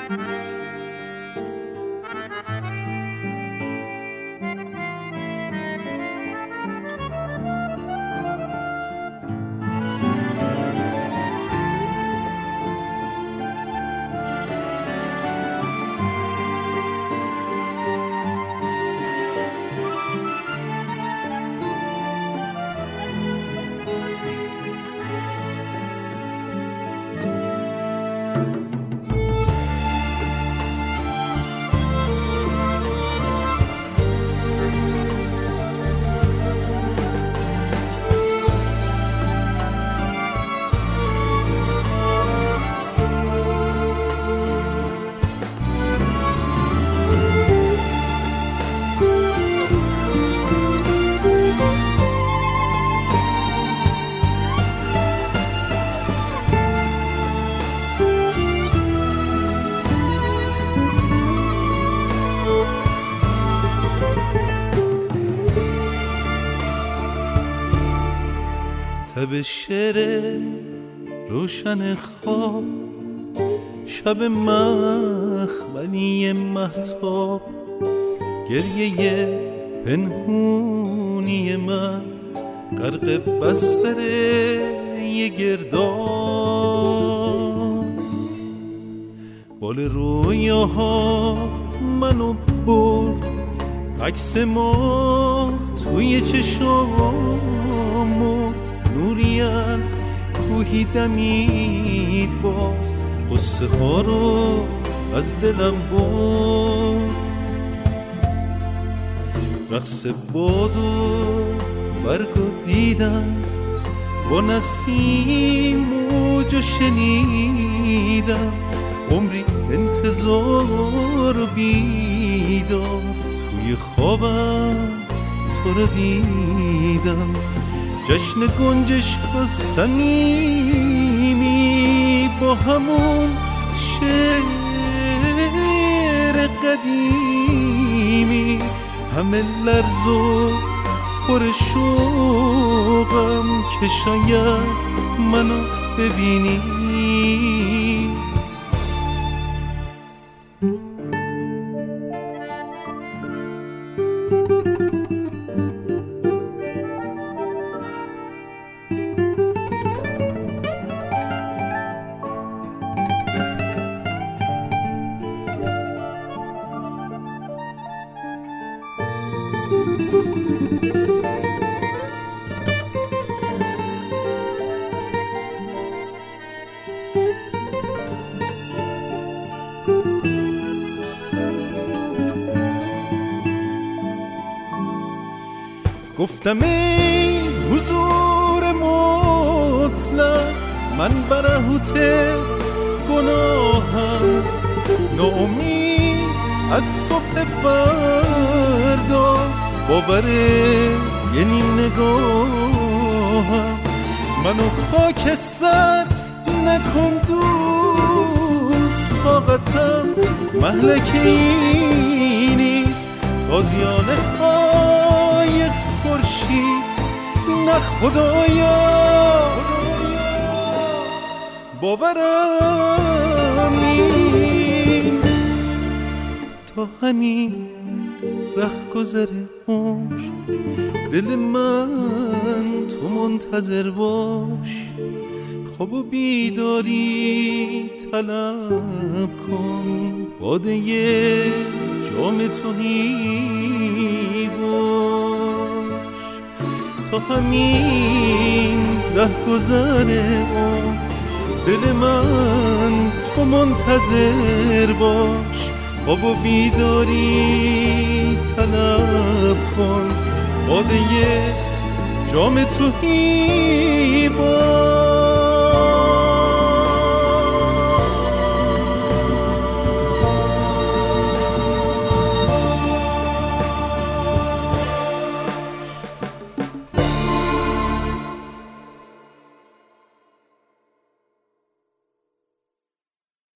به شعر روشن خواب، شب مخملی مهتاب، گریه پنهونی من غرق بستر یه گرداب. بال رویاها منو برد، عکس ما توی چشام مرد، نوری از کوهی دمید باز، قصه ها رو از دلم برد. رقص باد و برگو دیدم، با نسیم موجو شنیدم، عمری انتظار و بیدار، توی خوابم تو رو دیدم. جشن گنجشک و صمیمی با همون شعر قدیمی، همه لرز و پر شوقم که شاید منو ببینی. گفتم ای حضور مطلق، من برهوت گناهم، ناامید از صبح فردا، باور یه نیم نگاهم. منو خاکستر نکن دوست، طاقتم مهلکه ای نیست، تازیانه های خورشید نه خدایا، باورم نیست. تا همین رهگذر عمر دل من تو منتظر باش، خواب و بیداری طلب کن، باده جام تهی باش. تا همین رهگذر عمر دل من تو منتظر باش، خواب و بیداری طلب کن، باده جام تهی باش.